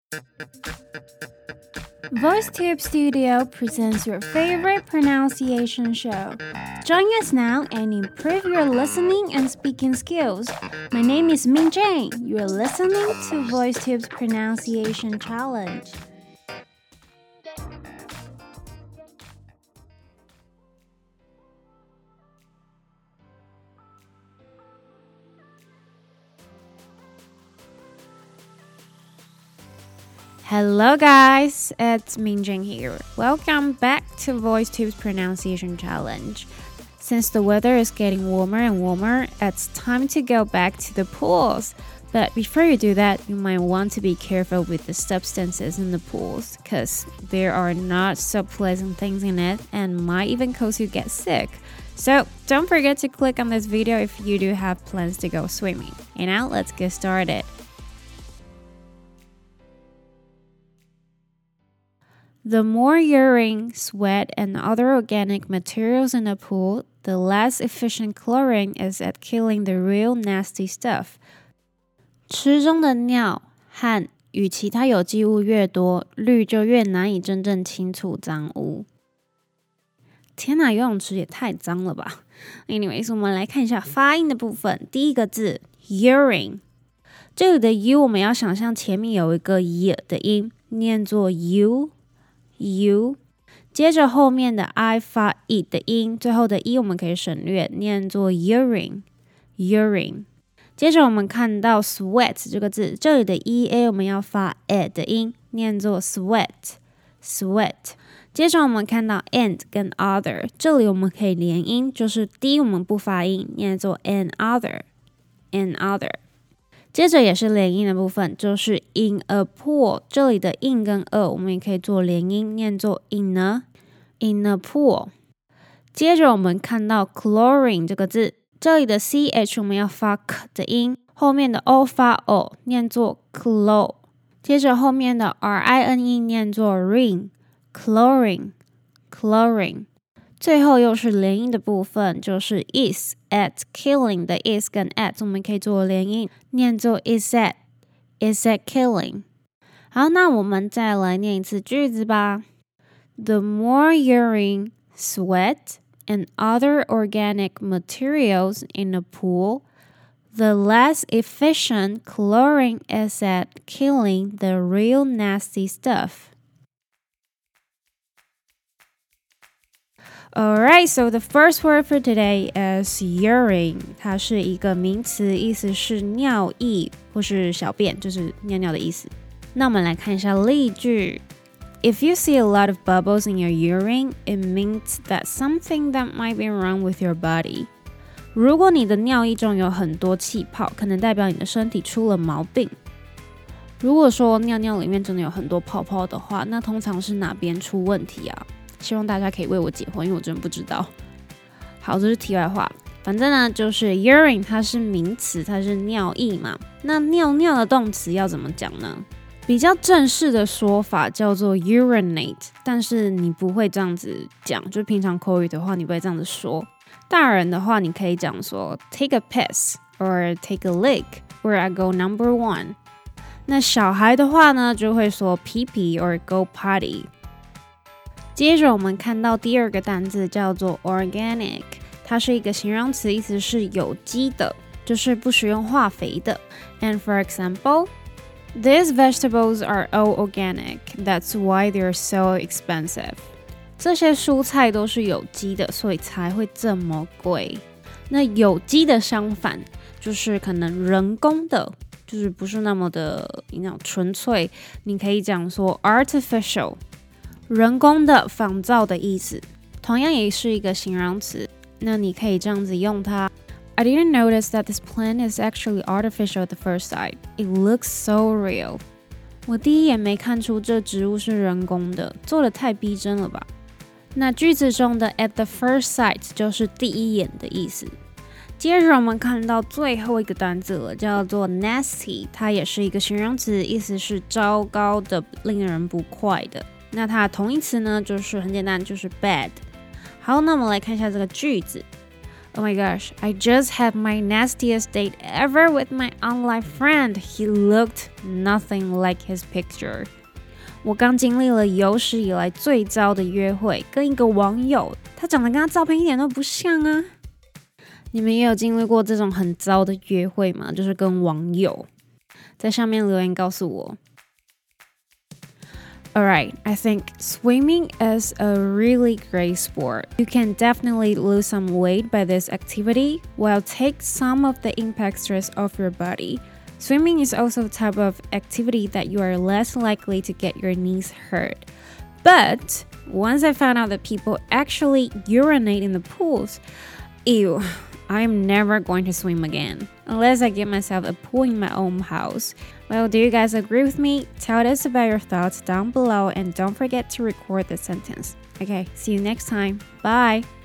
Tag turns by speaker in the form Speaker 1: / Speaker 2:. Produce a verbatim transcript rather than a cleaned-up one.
Speaker 1: VoiceTube Studio presents your favorite pronunciation show. Join us now and improve your listening and speaking skills. My name is Min Jane. You're listening to VoiceTube's Pronunciation Challenge. Hello guys, it's Minjing here. Welcome back to VoiceTube's Pronunciation Challenge. Since the weather is getting warmer and warmer, it's time to go back to the pools. But before you do that, you might want to be careful with the substances in the pools because there are not so pleasant things in it and might even cause you get sick. So don't forget to click on this video if you do have plans to go swimming. And now let's get started. The more urine, sweat, and other organic materials in a pool, the less efficient chlorine is at killing the real nasty stuff. 池中的尿和与其他有机物越多，氯就越难以真正清除脏污。天哪，游泳池也太脏了吧 ！Anyways， 我们来看一下发音的部分。第一个字 urine， 这里的 u 我们要想象前面有一个 y 的音，念作 u。u， 接着后面的 i 发 e 的音，最后的 e 我们可以省略，念作 urine urine。接着我们看到 sweat 这个字，这里的 ea 我们要发 e 的音，念作 sweat sweat。接着我们看到 and 跟 other， 这里我们可以连音，就是 d 我们不发音，念作 an other an other。接着也是连音的部分，就是 in a pool， 这里的 in 跟 a 我们也可以做连音，念作 in a in a pool。接着我们看到 chlorine 这个字，这里的 ch 我们要发 k 的音，后面的 o 发 o， 念作 chlor。接着后面的 rine 念作 rin chlorine chlorine。最后又是连音的部分，就是 is at killing 的 is 跟 at 我们可以做连音，念作 is at is at killing。好，那我们再来念一次句子吧。The more urine, sweat, and other organic materials in a pool, the less efficient chlorine is at killing the real nasty stuff.Alright, so the first word for today is urine. 它是一个名词，意思是尿液或是小便，就是尿尿的意思。那我们来看一下例句。If you see a lot of bubbles in your urine, it means that something that might be wrong with your body. 如果你的尿液中有很多气泡，可能代表你的身体出了毛病。如果说尿尿里面真的有很多泡泡的话，那通常是哪边出问题啊？希望大家可以为我解惑，因为我真的不知道。好，这是题外话。反正呢，就是 urine 它是名词，它是尿液嘛。那尿尿的动词要怎么讲呢？比较正式的说法叫做 urinate， 但是你不会这样子讲，就平常口语的话，你不会这样子说。大人的话，你可以讲说 take a piss or take a lick or I go number one。那小孩的话呢，就会说 pee pee or go potty。接着我们看到第二个单字叫做 organic， 它是一个形容词，意思是有机的，就是不使用化肥的。And for example, these vegetables are all organic. That's why they're so expensive. 这些蔬菜都是有机的，所以才会这么贵。那有机的相反就是可能人工的，就是不是那么的纯粹。你可以讲说 artificial。人工的、仿造的意思，同样也是一个形容词。那你可以这样子用它。I didn't notice that this plant is actually artificial at the first sight. It looks so real. 我第一眼没看出这植物是人工的，做得太逼真了吧。那句子中的 at the first sight 就是第一眼的意思。接着我们看到最后一个单字了，叫做 nasty， 它也是一个形容词，意思是糟糕的、令人不快的。那它的同义词呢，就是很简单，就是 bad。好，那我们来看一下这个句子。 Oh my gosh, I just had my nastiest date ever with my online friend. He looked nothing like his picture. 我刚经历了有史以来最糟的约会，跟一个网友，他长得跟他照片一点都不像啊。你们也有经历过这种很糟的约会吗？就是跟网友，在下面留言告诉我。Alright, I think swimming is a really great sport. You can definitely lose some weight by this activity while take some of the impact stress off your body. Swimming is also a type of activity that you are less likely to get your knees hurt. But once I found out that people actually urinate in the pools, ew, I'm never going to swim again. Unless I get myself a pool in my own house. Well, do you guys agree with me? Tell us about your thoughts down below and don't forget to record the sentence. Okay, see you next time. Bye!